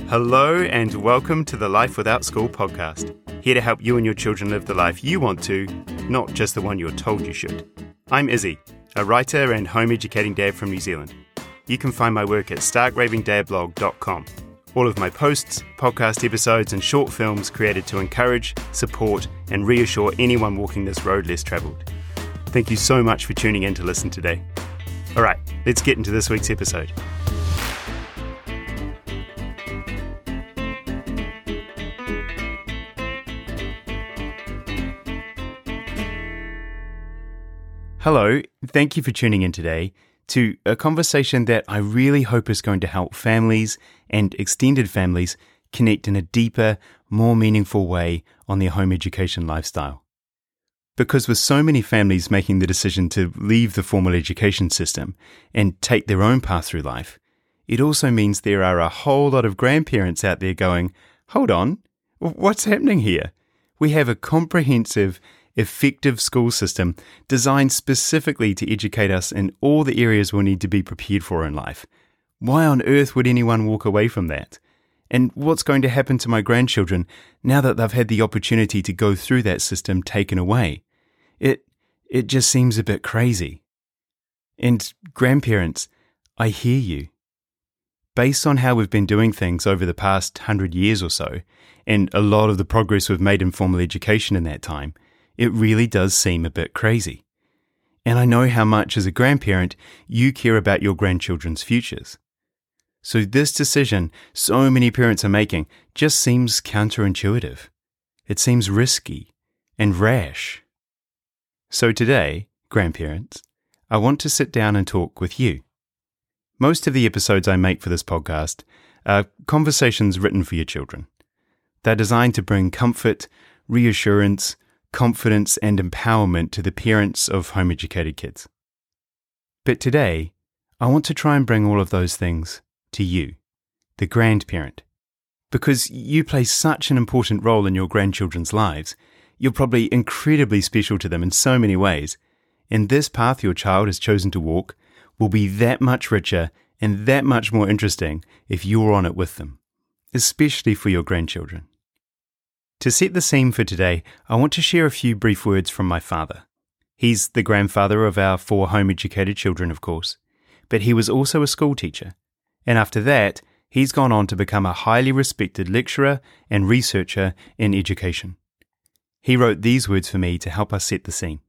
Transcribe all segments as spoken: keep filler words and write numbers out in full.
Hello and welcome to the Life Without School podcast. Here to help you and your children live the life you want to, not just the one you're told you should. I'm Izzy, a writer and home educating dad from New Zealand. You can find my work at stark raving dad blog dot com. All of my posts, podcast episodes and short films created to encourage, support and reassure anyone walking this road less travelled. Thank you so much for tuning in to listen today. Alright, let's get into this week's episode. Hello, thank you for tuning in today to a conversation that I really hope is going to help families and extended families connect in a deeper, more meaningful way on their home education lifestyle. Because with so many families making the decision to leave the formal education system and take their own path through life, it also means there are a whole lot of grandparents out there going, hold on, what's happening here? We have a comprehensive effective school system designed specifically to educate us in all the areas we'll need to be prepared for in life. Why on earth would anyone walk away from that? And what's going to happen to my grandchildren now that they've had the opportunity to go through that system taken away? It it just seems a bit crazy. And grandparents, I hear you. Based on how we've been doing things over the past hundred years or so, and a lot of the progress we've made in formal education in that time, it really does seem a bit crazy. And I know how much as a grandparent you care about your grandchildren's futures. So this decision so many parents are making just seems counterintuitive. It seems risky and rash. So today, grandparents, I want to sit down and talk with you. Most of the episodes I make for this podcast are conversations written for your children. They're designed to bring comfort, reassurance, confidence and empowerment to the parents of home-educated kids. But today, I want to try and bring all of those things to you, the grandparent. Because you play such an important role in your grandchildren's lives, you're probably incredibly special to them in so many ways, and this path your child has chosen to walk will be that much richer and that much more interesting if you're on it with them, especially for your grandchildren. To set the scene for today, I want to share a few brief words from my father. He's the grandfather of our four home-educated children, of course, but he was also a school teacher, and after that, he's gone on to become a highly respected lecturer and researcher in education. He wrote these words for me to help us set the scene.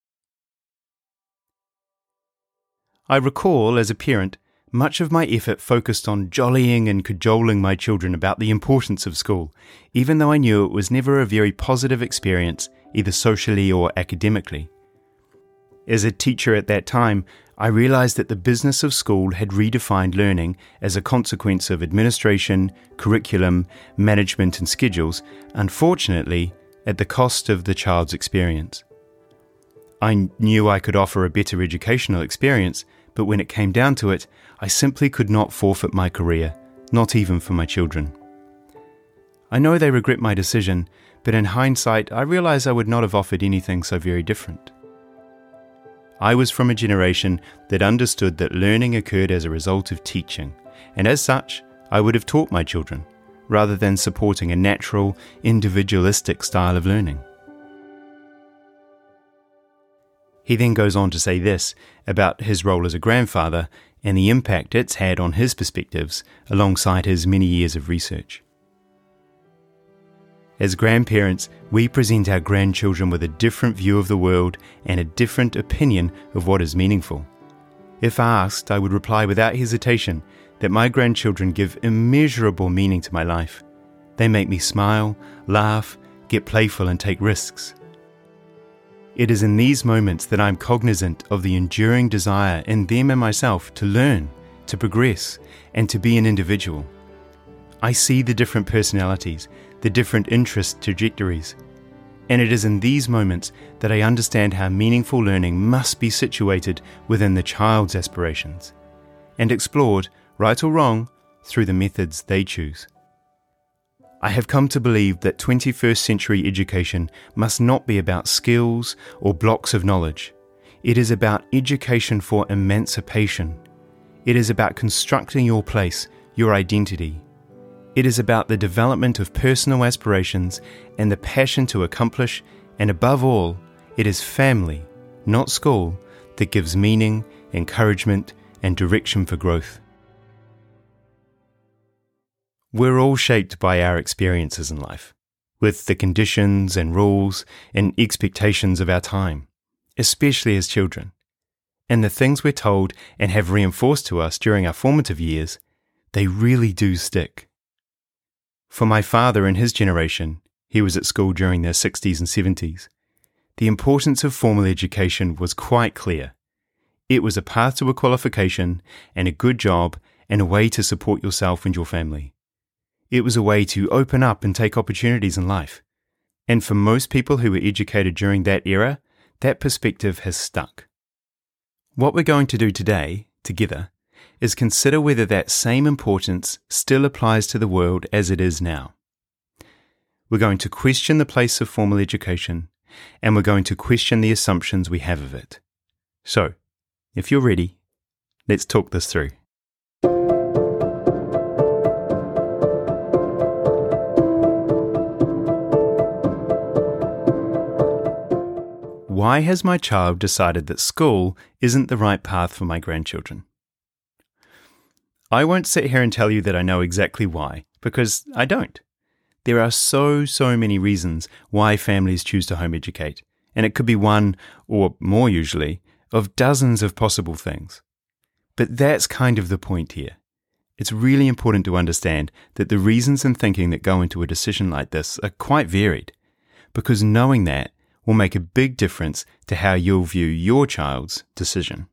I recall, as a parent, much of my effort focused on jollying and cajoling my children about the importance of school, even though I knew it was never a very positive experience, either socially or academically. As a teacher at that time, I realized that the business of school had redefined learning as a consequence of administration, curriculum, management and schedules, unfortunately, at the cost of the child's experience. I knew I could offer a better educational experience, but when it came down to it, I simply could not forfeit my career, not even for my children. I know they regret my decision, but in hindsight, I realize I would not have offered anything so very different. I was from a generation that understood that learning occurred as a result of teaching, and as such, I would have taught my children, rather than supporting a natural, individualistic style of learning. He then goes on to say this about his role as a grandfather and the impact it's had on his perspectives alongside his many years of research. As grandparents, we present our grandchildren with a different view of the world and a different opinion of what is meaningful. If asked, I would reply without hesitation that my grandchildren give immeasurable meaning to my life. They make me smile, laugh, get playful and take risks. It is in these moments that I'm cognizant of the enduring desire in them and myself to learn, to progress, and to be an individual. I see the different personalities, the different interest trajectories, and it is in these moments that I understand how meaningful learning must be situated within the child's aspirations, and explored, right or wrong, through the methods they choose. I have come to believe that twenty-first century education must not be about skills or blocks of knowledge. It is about education for emancipation. It is about constructing your place, your identity. It is about the development of personal aspirations and the passion to accomplish, and above all, it is family, not school, that gives meaning, encouragement, and direction for growth. We're all shaped by our experiences in life, with the conditions and rules and expectations of our time, especially as children. And the things we're told and have reinforced to us during our formative years, they really do stick. For my father and his generation, he was at school during the sixties and seventies, the importance of formal education was quite clear. It was a path to a qualification and a good job and a way to support yourself and your family. It was a way to open up and take opportunities in life. And for most people who were educated during that era, that perspective has stuck. What we're going to do today, together, is consider whether that same importance still applies to the world as it is now. We're going to question the place of formal education, and we're going to question the assumptions we have of it. So, if you're ready, let's talk this through. Why has my child decided that school isn't the right path for my grandchildren? I won't sit here and tell you that I know exactly why, because I don't. There are so, so many reasons why families choose to home educate, and it could be one, or more usually, of dozens of possible things. But that's kind of the point here. It's really important to understand that the reasons and thinking that go into a decision like this are quite varied, because knowing that will make a big difference to how you'll view your child's decision.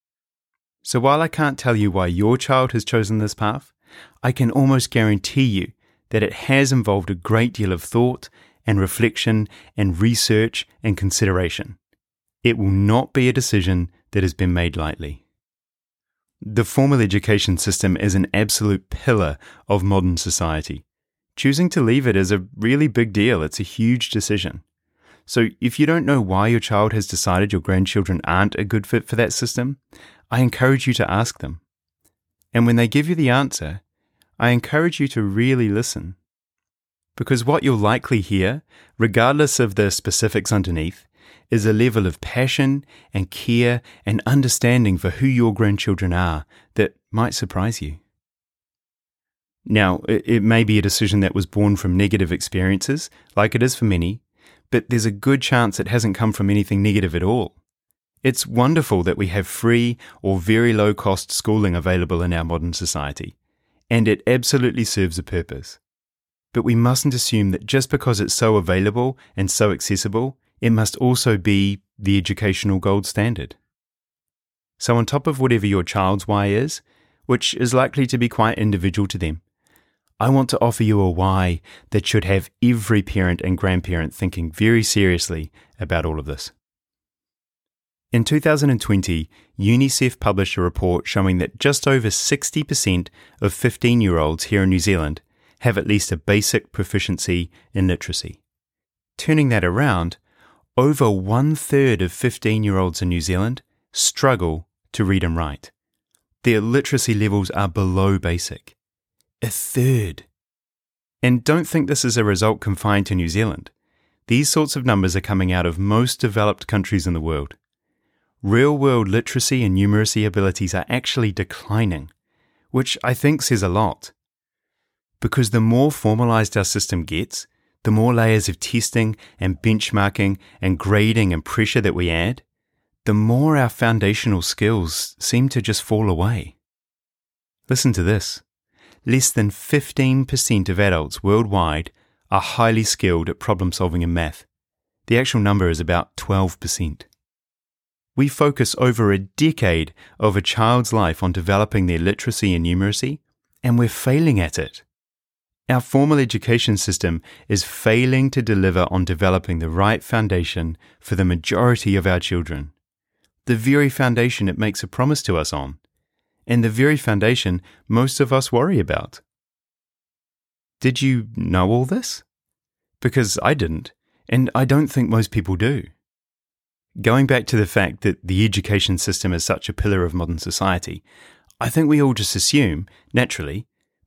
So while I can't tell you why your child has chosen this path, I can almost guarantee you that it has involved a great deal of thought and reflection and research and consideration. It will not be a decision that has been made lightly. The formal education system is an absolute pillar of modern society. Choosing to leave it is a really big deal. It's a huge decision. So if you don't know why your child has decided your grandchildren aren't a good fit for that system, I encourage you to ask them. And when they give you the answer, I encourage you to really listen. Because what you'll likely hear, regardless of the specifics underneath, is a level of passion and care and understanding for who your grandchildren are that might surprise you. Now, it may be a decision that was born from negative experiences, like it is for many, but there's a good chance it hasn't come from anything negative at all. It's wonderful that we have free or very low-cost schooling available in our modern society, and it absolutely serves a purpose. But we mustn't assume that just because it's so available and so accessible, it must also be the educational gold standard. So on top of whatever your child's why is, which is likely to be quite individual to them, I want to offer you a why that should have every parent and grandparent thinking very seriously about all of this. In two thousand twenty, UNICEF published a report showing that just over sixty percent of fifteen-year-olds here in New Zealand have at least a basic proficiency in literacy. Turning that around, over one-third of fifteen-year-olds in New Zealand struggle to read and write. Their literacy levels are below basic. A third. And don't think this is a result confined to New Zealand. These sorts of numbers are coming out of most developed countries in the world. Real-world literacy and numeracy abilities are actually declining, which I think says a lot. Because the more formalized our system gets, the more layers of testing and benchmarking and grading and pressure that we add, the more our foundational skills seem to just fall away. Listen to this. Less than fifteen percent of adults worldwide are highly skilled at problem-solving in math. The actual number is about twelve percent. We focus over a decade of a child's life on developing their literacy and numeracy, and we're failing at it. Our formal education system is failing to deliver on developing the right foundation for the majority of our children. The very foundation it makes a promise to us on, and the very foundation most of us worry about. Did you know all this? Because I didn't, and I don't think most people do. Going back to the fact that the education system is such a pillar of modern society, I think we all just assume, naturally,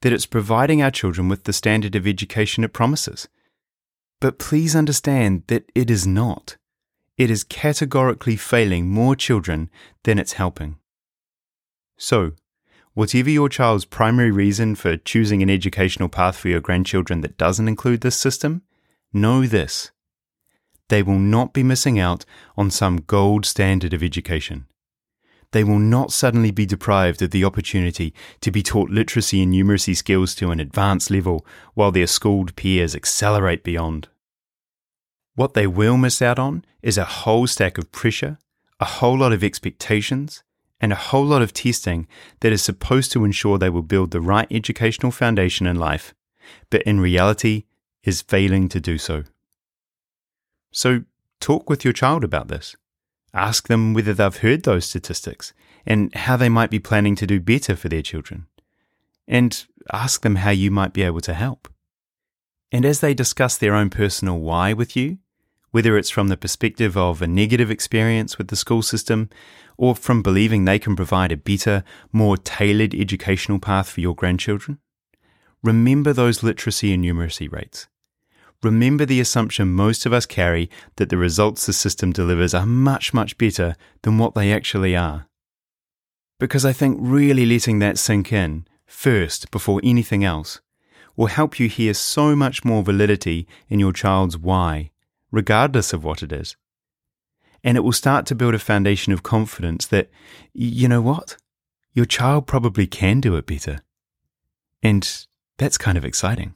that it's providing our children with the standard of education it promises. But please understand that it is not. It is categorically failing more children than it's helping. So, whatever your child's primary reason for choosing an educational path for your grandchildren that doesn't include this system, know this: they will not be missing out on some gold standard of education. They will not suddenly be deprived of the opportunity to be taught literacy and numeracy skills to an advanced level while their schooled peers accelerate beyond. What they will miss out on is a whole stack of pressure, a whole lot of expectations, and a whole lot of testing that is supposed to ensure they will build the right educational foundation in life, but in reality is failing to do so. So talk with your child about this. Ask them whether they've heard those statistics and how they might be planning to do better for their children. And ask them how you might be able to help. And as they discuss their own personal why with you, whether it's from the perspective of a negative experience with the school system or from believing they can provide a better, more tailored educational path for your grandchildren, remember those literacy and numeracy rates. Remember the assumption most of us carry that the results the system delivers are much, much better than what they actually are. Because I think really letting that sink in first before anything else will help you hear so much more validity in your child's why, regardless of what it is. And it will start to build a foundation of confidence that, you know what? Your child probably can do it better. And that's kind of exciting.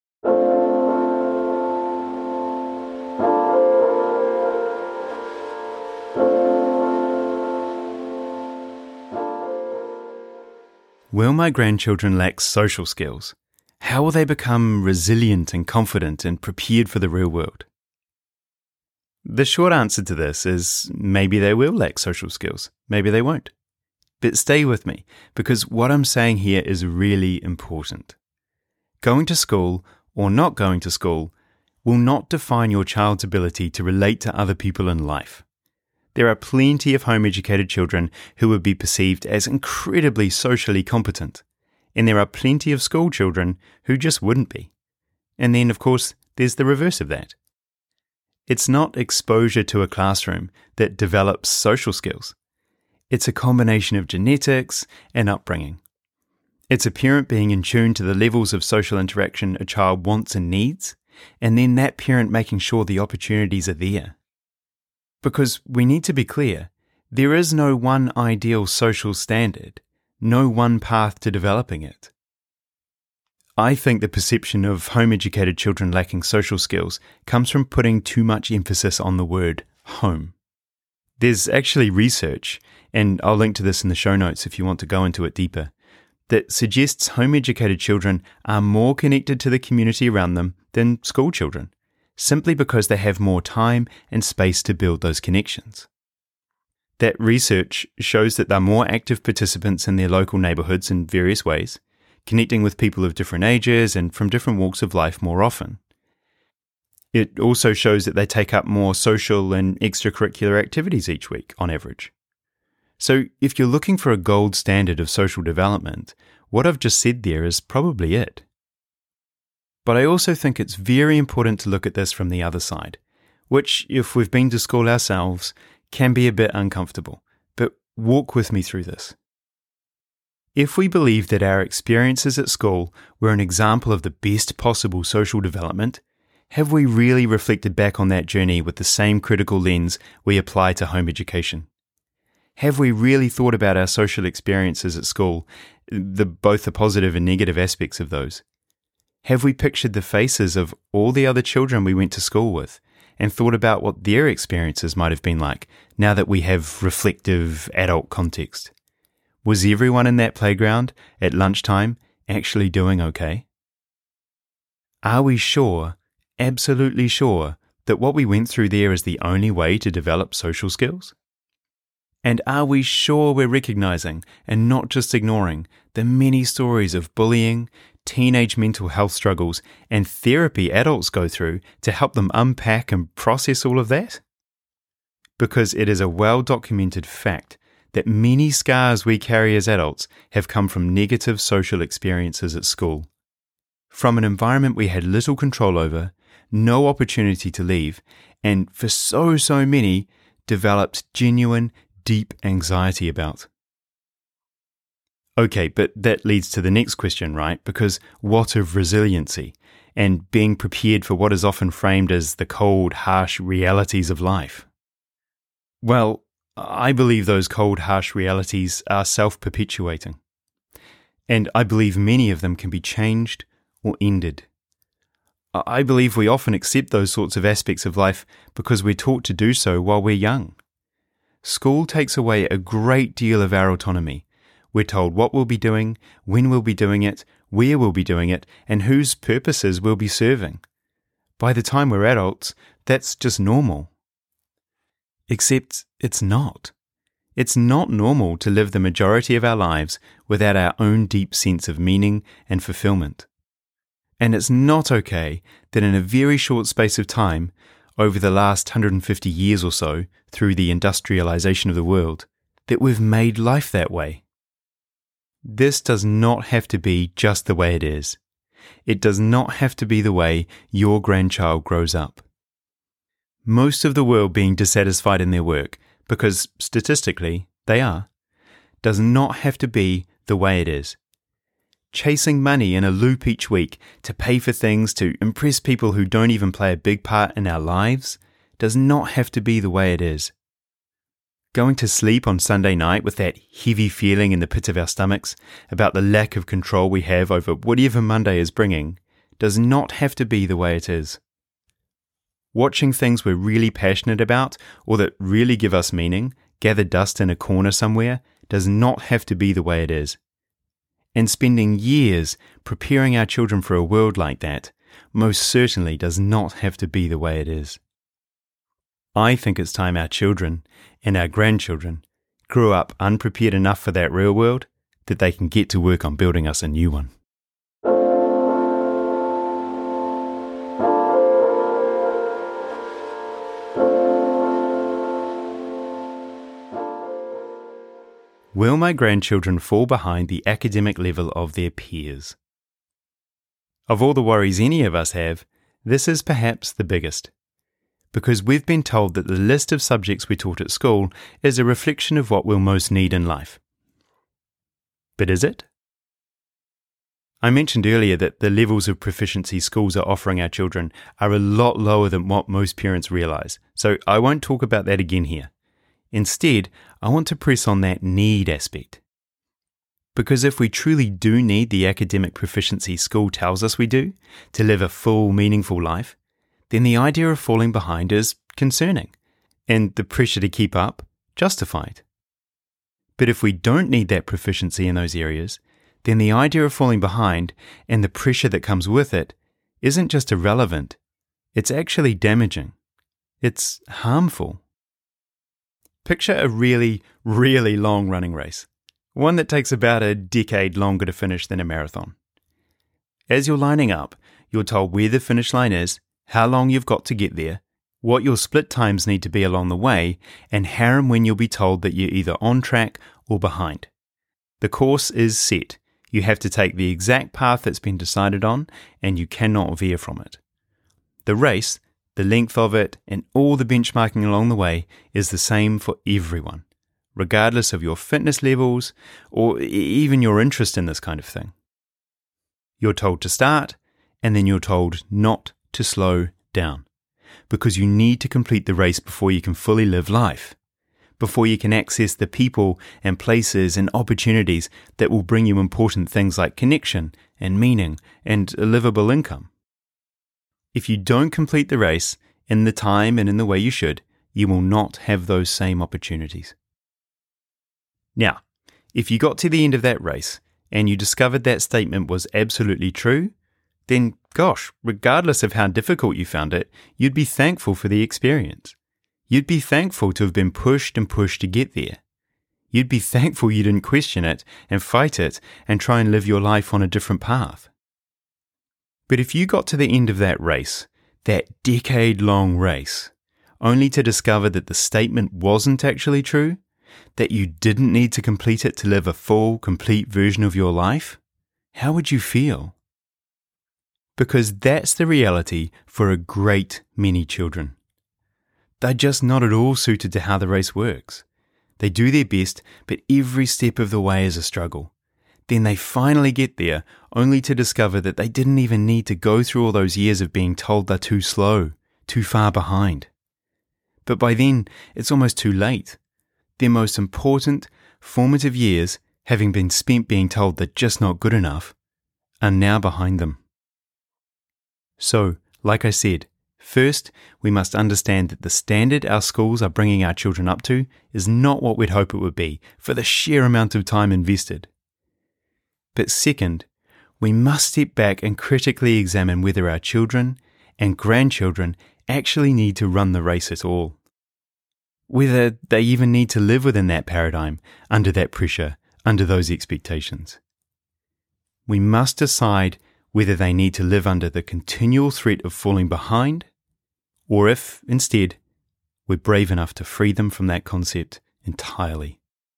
Will my grandchildren lack social skills? How will they become resilient and confident and prepared for the real world? The short answer to this is maybe they will lack social skills, maybe they won't. But stay with me, because what I'm saying here is really important. Going to school or not going to school will not define your child's ability to relate to other people in life. There are plenty of home-educated children who would be perceived as incredibly socially competent, and there are plenty of school children who just wouldn't be. And then, of course, there's the reverse of that. It's not exposure to a classroom that develops social skills. It's a combination of genetics and upbringing. It's a parent being in tune to the levels of social interaction a child wants and needs, and then that parent making sure the opportunities are there. Because we need to be clear, there is no one ideal social standard, no one path to developing it. I think the perception of home-educated children lacking social skills comes from putting too much emphasis on the word home. There's actually research, and I'll link to this in the show notes if you want to go into it deeper, that suggests home-educated children are more connected to the community around them than school children, simply because they have more time and space to build those connections. That research shows that they're more active participants in their local neighbourhoods in various ways, connecting with people of different ages and from different walks of life more often. It also shows that they take up more social and extracurricular activities each week, on average. So if you're looking for a gold standard of social development, what I've just said there is probably it. But I also think it's very important to look at this from the other side, which, if we've been to school ourselves, can be a bit uncomfortable. But walk with me through this. If we believe that our experiences at school were an example of the best possible social development, have we really reflected back on that journey with the same critical lens we apply to home education? Have we really thought about our social experiences at school, the, both the positive and negative aspects of those? Have we pictured the faces of all the other children we went to school with and thought about what their experiences might have been like now that we have reflective adult context? Was everyone in that playground at lunchtime actually doing okay? Are we sure, absolutely sure, that what we went through there is the only way to develop social skills? And are we sure we're recognizing and not just ignoring the many stories of bullying, teenage mental health struggles, and therapy adults go through to help them unpack and process all of that? Because it is a well-documented fact that many scars we carry as adults have come from negative social experiences at school. From an environment we had little control over, no opportunity to leave, and for so, so many, developed genuine, deep anxiety about. Okay, but that leads to the next question, right? Because what of resiliency and being prepared for what is often framed as the cold, harsh realities of life? Well, I believe those cold, harsh realities are self-perpetuating. And I believe many of them can be changed or ended. I believe we often accept those sorts of aspects of life because we're taught to do so while we're young. School takes away a great deal of our autonomy. We're told what we'll be doing, when we'll be doing it, where we'll be doing it, and whose purposes we'll be serving. By the time we're adults, that's just normal. Except it's not. It's not normal to live the majority of our lives without our own deep sense of meaning and fulfillment. And it's not okay that in a very short space of time, over the last one hundred fifty years or so, through the industrialization of the world, that we've made life that way. This does not have to be just the way it is. It does not have to be the way your grandchild grows up. Most of the world being dissatisfied in their work, because statistically they are, does not have to be the way it is. Chasing money in a loop each week to pay for things to impress people who don't even play a big part in our lives does not have to be the way it is. Going to sleep on Sunday night with that heavy feeling in the pit of our stomachs about the lack of control we have over whatever Monday is bringing does not have to be the way it is. Watching things we're really passionate about or that really give us meaning gather dust in a corner somewhere does not have to be the way it is. And spending years preparing our children for a world like that most certainly does not have to be the way it is. I think it's time our children and our grandchildren grew up unprepared enough for that real world that they can get to work on building us a new one. Will my grandchildren fall behind the academic level of their peers? Of all the worries any of us have, this is perhaps the biggest. Because we've been told that the list of subjects we taught at school is a reflection of what we'll most need in life. But is it? I mentioned earlier that the levels of proficiency schools are offering our children are a lot lower than what most parents realize, so I won't talk about that again here. Instead, I want to press on that need aspect. Because if we truly do need the academic proficiency school tells us we do to live a full, meaningful life, then the idea of falling behind is concerning, and the pressure to keep up justified. But if we don't need that proficiency in those areas, then the idea of falling behind and the pressure that comes with it isn't just irrelevant, it's actually damaging. It's harmful. Picture a really, really long running race, one that takes about a decade longer to finish than a marathon. As you're lining up, you're told where the finish line is, how long you've got to get there, what your split times need to be along the way, and how and when you'll be told that you're either on track or behind. The course is set. You have to take the exact path that's been decided on, and you cannot veer from it. The race, the length of it, and all the benchmarking along the way is the same for everyone, regardless of your fitness levels or even your interest in this kind of thing. You're told to start, and then you're told not to slow down, because you need to complete the race before you can fully live life, before you can access the people and places and opportunities that will bring you important things like connection and meaning and a livable income. If you don't complete the race in the time and in the way you should, you will not have those same opportunities. Now, if you got to the end of that race and you discovered that statement was absolutely true, then gosh, regardless of how difficult you found it, you'd be thankful for the experience. You'd be thankful to have been pushed and pushed to get there. You'd be thankful you didn't question it and fight it and try and live your life on a different path. But if you got to the end of that race, that decade-long race, only to discover that the statement wasn't actually true, that you didn't need to complete it to live a full, complete version of your life, how would you feel? Because that's the reality for a great many children. They're just not at all suited to how the race works. They do their best, but every step of the way is a struggle. Then they finally get there, only to discover that they didn't even need to go through all those years of being told they're too slow, too far behind. But by then, it's almost too late. Their most important, formative years, having been spent being told they're just not good enough, are now behind them. So, like I said, first, we must understand that the standard our schools are bringing our children up to is not what we'd hope it would be for the sheer amount of time invested. But second, we must step back and critically examine whether our children and grandchildren actually need to run the race at all. Whether they even need to live within that paradigm, under that pressure, under those expectations. We must decide whether they need to live under the continual threat of falling behind, or if, instead, we're brave enough to free them from that concept entirely.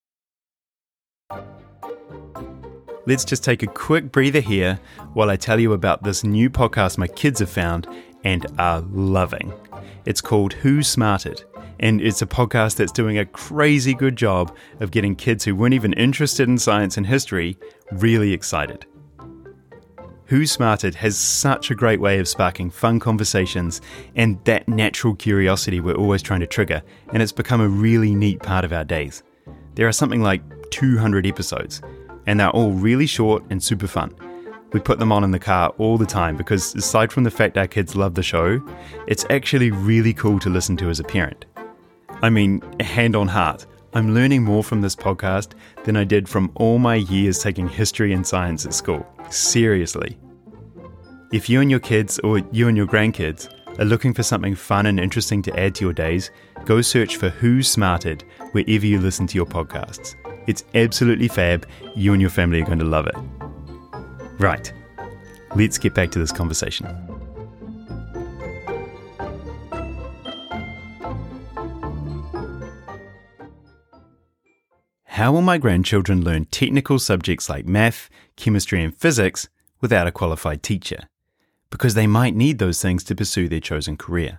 Let's just take a quick breather here while I tell you about this new podcast my kids have found and are loving. It's called Who Smarted, and it's a podcast that's doing a crazy good job of getting kids who weren't even interested in science and history really excited. Who Smarted has such a great way of sparking fun conversations and that natural curiosity we're always trying to trigger, and it's become a really neat part of our days. There are something like two hundred episodes, and they're all really short and super fun. We put them on in the car all the time because aside from the fact our kids love the show, it's actually really cool to listen to as a parent. I mean, hand on heart, I'm learning more from this podcast than I did from all my years taking history and science at school. Seriously. If you and your kids or you and your grandkids are looking for something fun and interesting to add to your days, go search for Who Smarted wherever you listen to your podcasts. It's absolutely fab. You and your family are going to love it. Right, let's get back to this conversation. How will my grandchildren learn technical subjects like math, chemistry, and physics without a qualified teacher? Because they might need those things to pursue their chosen career.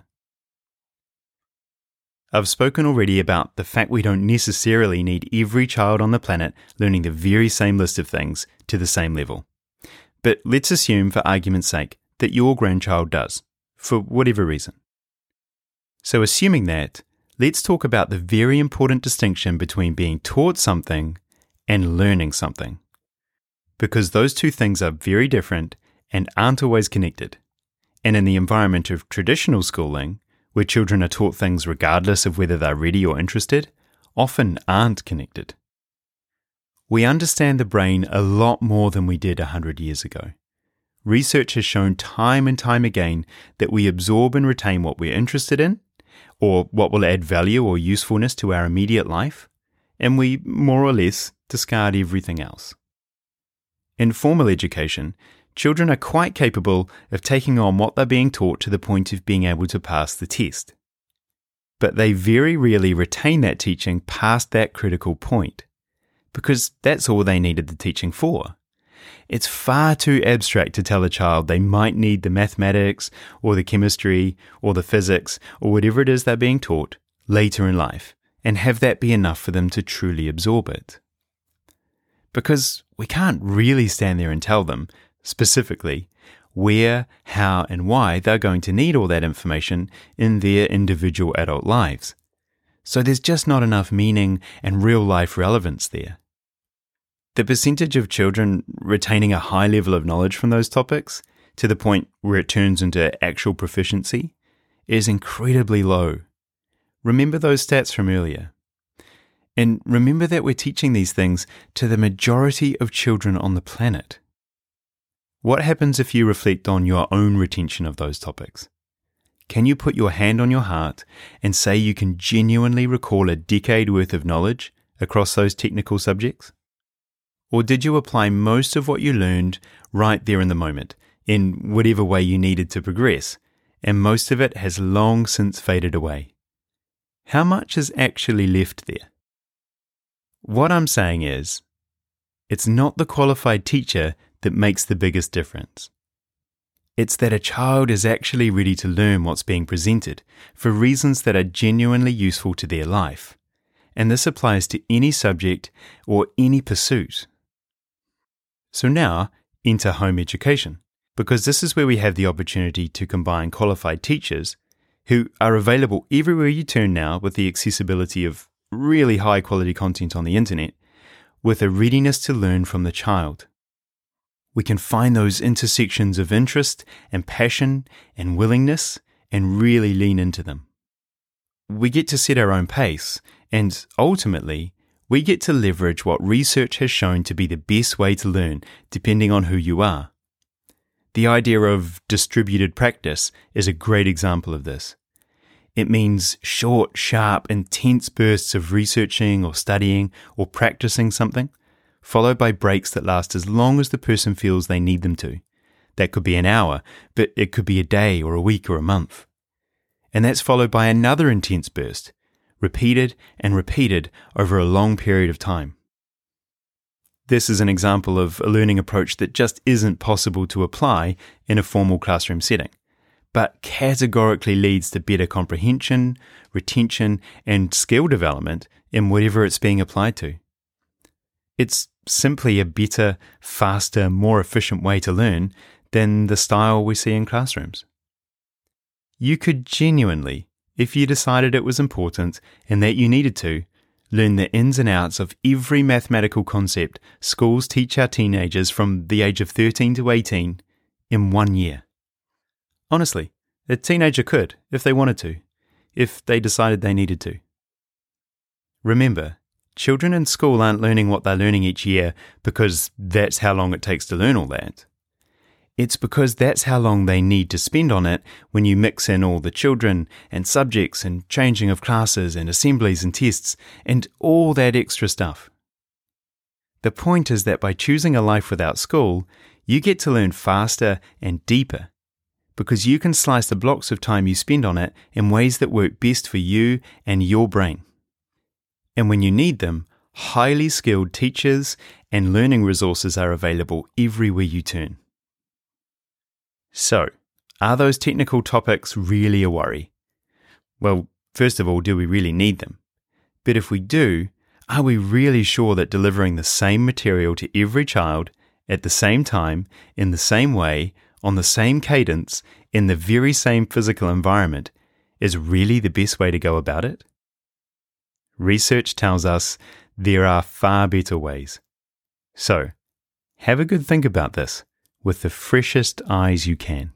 I've spoken already about the fact we don't necessarily need every child on the planet learning the very same list of things to the same level. But let's assume, for argument's sake, that your grandchild does, for whatever reason. So assuming that, let's talk about the very important distinction between being taught something and learning something. Because those two things are very different and aren't always connected. And in the environment of traditional schooling, where children are taught things regardless of whether they're ready or interested, often aren't connected. We understand the brain a lot more than we did a hundred years ago. Research has shown time and time again that we absorb and retain what we're interested in, or what will add value or usefulness to our immediate life, and we more or less discard everything else. In formal education, children are quite capable of taking on what they're being taught to the point of being able to pass the test. But they very rarely retain that teaching past that critical point, because that's all they needed the teaching for. It's far too abstract to tell a child they might need the mathematics or the chemistry or the physics or whatever it is they're being taught later in life, and have that be enough for them to truly absorb it. Because we can't really stand there and tell them, specifically, where, how, and why they're going to need all that information in their individual adult lives. So there's just not enough meaning and real-life relevance there. The percentage of children retaining a high level of knowledge from those topics, to the point where it turns into actual proficiency, is incredibly low. Remember those stats from earlier. And remember that we're teaching these things to the majority of children on the planet. What happens if you reflect on your own retention of those topics? Can you put your hand on your heart and say you can genuinely recall a decade worth of knowledge across those technical subjects? Or did you apply most of what you learned right there in the moment, in whatever way you needed to progress, and most of it has long since faded away? How much is actually left there? What I'm saying is, it's not the qualified teacher that makes the biggest difference. It's that a child is actually ready to learn what's being presented for reasons that are genuinely useful to their life. And this applies to any subject or any pursuit. So now, enter home education, because this is where we have the opportunity to combine qualified teachers who are available everywhere you turn now with the accessibility of really high quality content on the internet, with a readiness to learn from the child. We can find those intersections of interest and passion and willingness and really lean into them. We get to set our own pace, and ultimately, we get to leverage what research has shown to be the best way to learn, depending on who you are. The idea of distributed practice is a great example of this. It means short, sharp, intense bursts of researching or studying or practicing something, followed by breaks that last as long as the person feels they need them to. That could be an hour, but it could be a day or a week or a month. And that's followed by another intense burst, repeated and repeated over a long period of time. This is an example of a learning approach that just isn't possible to apply in a formal classroom setting, but categorically leads to better comprehension, retention, and skill development in whatever it's being applied to. It's simply a better, faster, more efficient way to learn than the style we see in classrooms. You could genuinely, if you decided it was important and that you needed to, learn the ins and outs of every mathematical concept schools teach our teenagers from the age of thirteen to eighteen in one year. Honestly, a teenager could, if they wanted to, if they decided they needed to. Remember, children in school aren't learning what they're learning each year because that's how long it takes to learn all that. It's because that's how long they need to spend on it when you mix in all the children and subjects and changing of classes and assemblies and tests and all that extra stuff. The point is that by choosing a life without school, you get to learn faster and deeper because you can slice the blocks of time you spend on it in ways that work best for you and your brain. And when you need them, highly skilled teachers and learning resources are available everywhere you turn. So, are those technical topics really a worry? Well, first of all, do we really need them? But if we do, are we really sure that delivering the same material to every child at the same time, in the same way, on the same cadence, in the very same physical environment is really the best way to go about it? Research tells us there are far better ways. So, have a good think about this with the freshest eyes you can.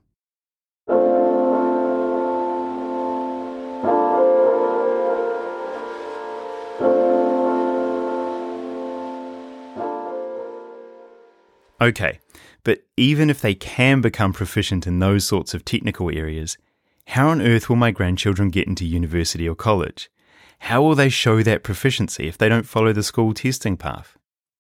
Okay, but even if they can become proficient in those sorts of technical areas, how on earth will my grandchildren get into university or college? How will they show that proficiency if they don't follow the school testing path?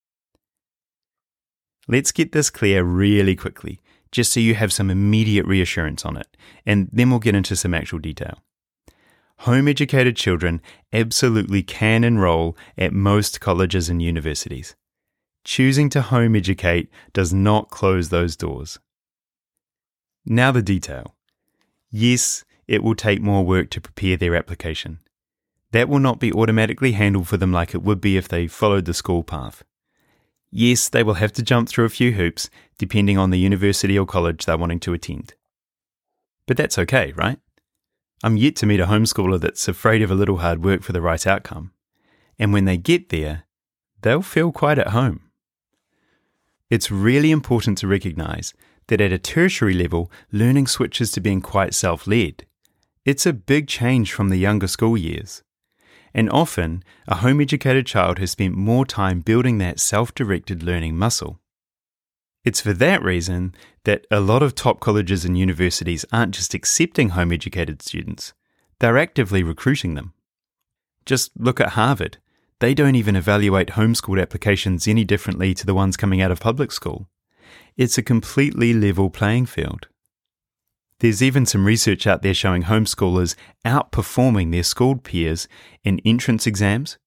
Let's get this clear really quickly, just so you have some immediate reassurance on it, and then we'll get into some actual detail. Home-educated children absolutely can enroll at most colleges and universities. Choosing to home-educate does not close those doors. Now the detail. Yes, it will take more work to prepare their application. That will not be automatically handled for them like it would be if they followed the school path. Yes, they will have to jump through a few hoops, depending on the university or college they're wanting to attend. But that's okay, right? I'm yet to meet a homeschooler that's afraid of a little hard work for the right outcome. And when they get there, they'll feel quite at home. It's really important to recognise that at a tertiary level, learning switches to being quite self-led. It's a big change from the younger school years. And often, a home-educated child has spent more time building that self-directed learning muscle. It's for that reason that a lot of top colleges and universities aren't just accepting home-educated students, they're actively recruiting them. Just look at Harvard. They don't even evaluate homeschooled applications any differently to the ones coming out of public school. It's a completely level playing field. There's even some research out there showing homeschoolers outperforming their schooled peers in entrance exams,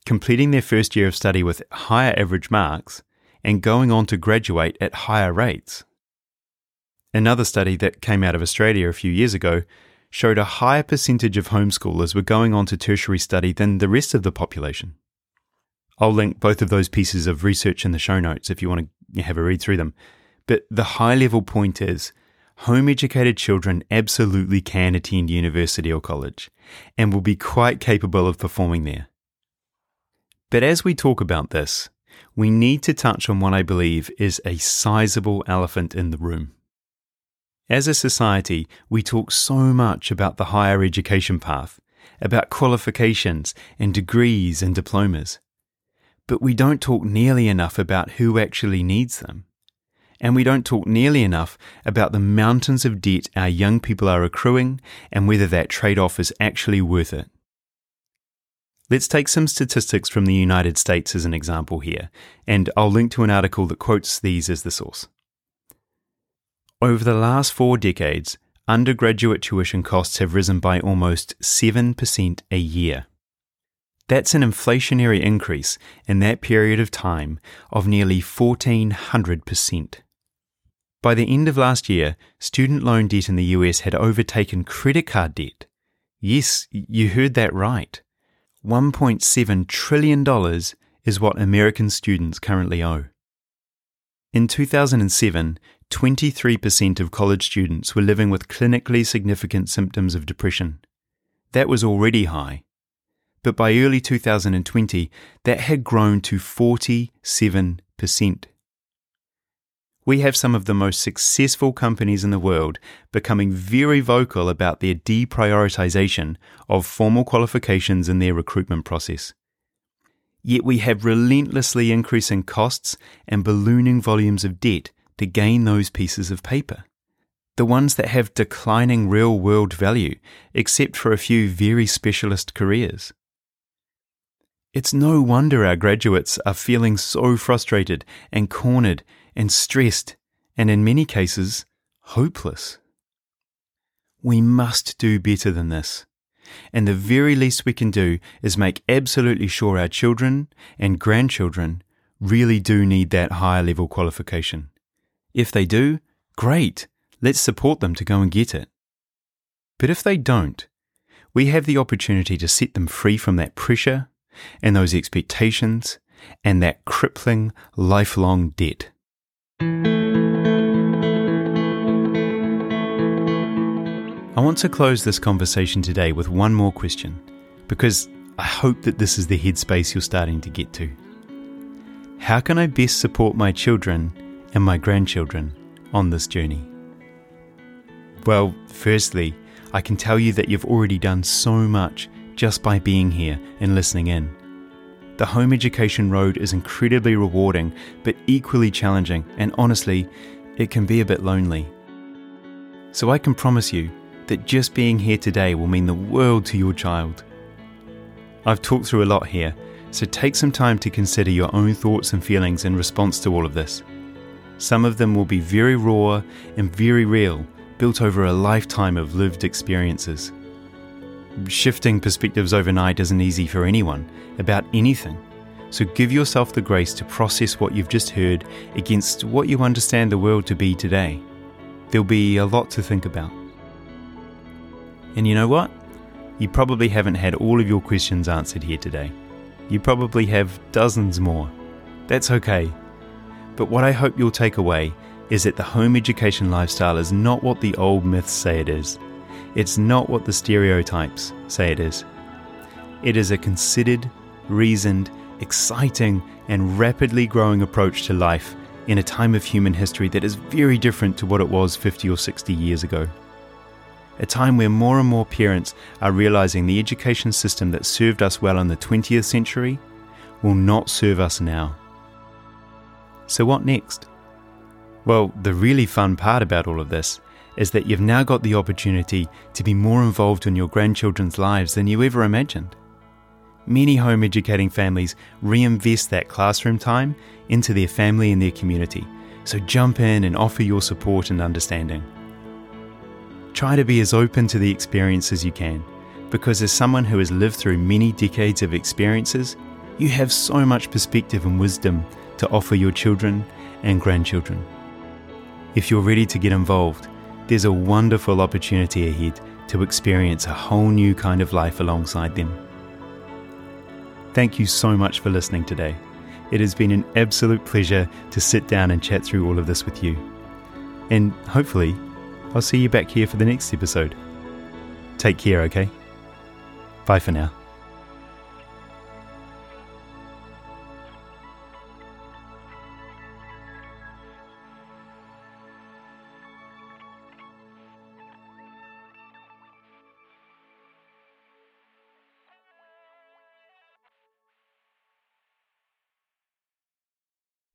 completing their first year of study with higher average marks and going on to graduate at higher rates. Another study that came out of Australia a few years ago showed a higher percentage of homeschoolers were going on to tertiary study than the rest of the population. I'll link both of those pieces of research in the show notes if you want to have a read through them. But the high-level point is, home-educated children absolutely can attend university or college and will be quite capable of performing there. But as we talk about this, we need to touch on what I believe is a sizable elephant in the room. As a society, we talk so much about the higher education path, about qualifications and degrees and diplomas. But we don't talk nearly enough about who actually needs them. And we don't talk nearly enough about the mountains of debt our young people are accruing and whether that trade-off is actually worth it. Let's take some statistics from the United States as an example here, and I'll link to an article that quotes these as the source. Over the last four decades, undergraduate tuition costs have risen by almost seven percent a year. That's an inflationary increase in that period of time of nearly fourteen hundred percent. By the end of last year, student loan debt in the U S had overtaken credit card debt. Yes, you heard that right. one point seven trillion dollars is what American students currently owe. In two thousand seven, twenty-three percent of college students were living with clinically significant symptoms of depression. That was already high. But by early two thousand twenty, that had grown to forty-seven percent. We have some of the most successful companies in the world becoming very vocal about their deprioritization of formal qualifications in their recruitment process. Yet we have relentlessly increasing costs and ballooning volumes of debt to gain those pieces of paper. The ones that have declining real-world value, except for a few very specialist careers. It's no wonder our graduates are feeling so frustrated and cornered and stressed, and in many cases, hopeless. We must do better than this. And the very least we can do is make absolutely sure our children and grandchildren really do need that higher level qualification. If they do, great, let's support them to go and get it. But if they don't, we have the opportunity to set them free from that pressure and those expectations and that crippling lifelong debt. I want to close this conversation today with one more question, because I hope that this is the headspace you're starting to get to. How can I best support my children and my grandchildren on this journey? Well, firstly, I can tell you that you've already done so much just by being here and listening in. The home education road is incredibly rewarding, but equally challenging, and honestly, it can be a bit lonely. So I can promise you that just being here today will mean the world to your child. I've talked through a lot here, so take some time to consider your own thoughts and feelings in response to all of this. Some of them will be very raw and very real, built over a lifetime of lived experiences. Shifting perspectives overnight isn't easy for anyone, about anything, so give yourself the grace to process what you've just heard against what you understand the world to be today. There'll be a lot to think about. And you know what? You probably haven't had all of your questions answered here today. You probably have dozens more. That's okay. But what I hope you'll take away is that the home education lifestyle is not what the old myths say it is. It's not what the stereotypes say it is. It is a considered, reasoned, exciting, and rapidly growing approach to life in a time of human history that is very different to what it was fifty or sixty years ago. A time where more and more parents are realizing the education system that served us well in the twentieth century will not serve us now. So what next? Well, the really fun part about all of this is that you've now got the opportunity to be more involved in your grandchildren's lives than you ever imagined. Many home educating families reinvest that classroom time into their family and their community, so jump in and offer your support and understanding. Try to be as open to the experience as you can, because as someone who has lived through many decades of experiences, You have so much perspective and wisdom to offer your children and grandchildren. If you're ready to get involved, there's a wonderful opportunity ahead to experience a whole new kind of life alongside them. Thank you so much for listening today. It has been an absolute pleasure to sit down and chat through all of this with you. And hopefully, I'll see you back here for the next episode. Take care, okay? Bye for now.